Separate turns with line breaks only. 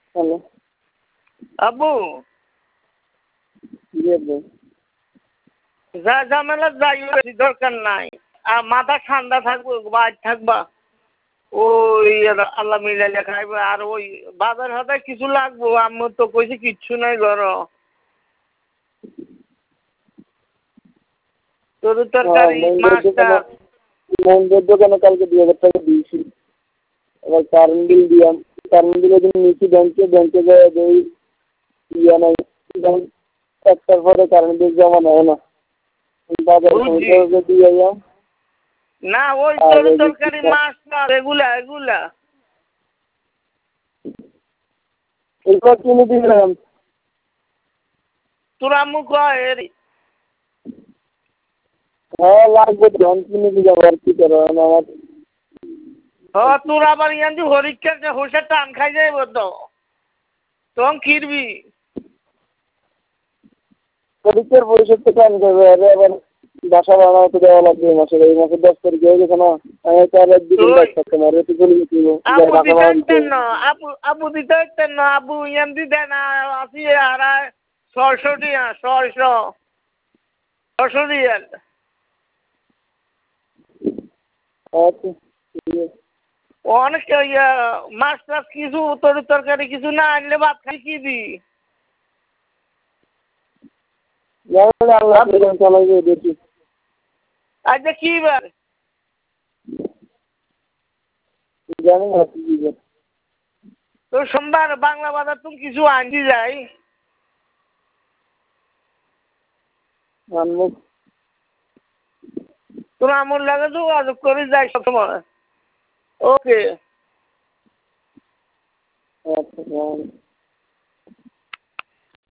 hello
আব্বু
জি আব্বু
যা ঝামেলা যাই দরকার নাই আর মাথা ঠান্ডা থাকবো বাইর থাকবা ওই আল্লাহ মিলাইলে খাইবে আর ওই বাজার হাতে কিছু লাগবো আমি তো কইছি কিচ্ছু নাই ঘর তরু তরকারি মাছটা
মন্দিরের দোকানে কালকে 2000 টাকা দিয়েছি এবার কারেন্ট বিল দিলাম কারেন্ট বিলের জন্য নিচি ব্যাংকে যায় ওই ইয়ে নাই একটার পরে কারেন্ট বিল জমা নেয় না বাজার সময় দিয়ে যাও
না ওই তরু তরকারি মাছটা এগুলা
এগুলো কিনে দিলাম
তোরা মুখ এরি
হ্যাঁ লাগবে ধন কিনে দিলাম আর কি করো আমার
তোর আবার ইয়ান্দি হরিক্ষা হোসের টান খাই যাইব তো তখন কিরবি
পরীক্ষার পরিষদ থেকে আনতে হবে আবার বাসা ভাড়া তো দেওয়া লাগবে এই মাসে 10 তারিখ হয়ে গেছে না আমি তো আর একদিন থাকতে না রেতে চলে গেছি
আবু দিতে হইতেন না আবু ইয়ান্দি দেন আসি আর 600 টিয়া 600 রিয়াল
আচ্ছা ঠিক আছে
অনেক মাছ টাছ কিছু তরকারি কিছু না আনলে ভাত খাই কি দি
দেখি
আচ্ছা কি বার
জানি না কি
তো সোমবার বাংলা বাজার তুমি কিছু আনছি যাই
আনবো
তোর আমার লাগে যোগাযোগ করে যাই সবসময় ওকে
আচ্ছা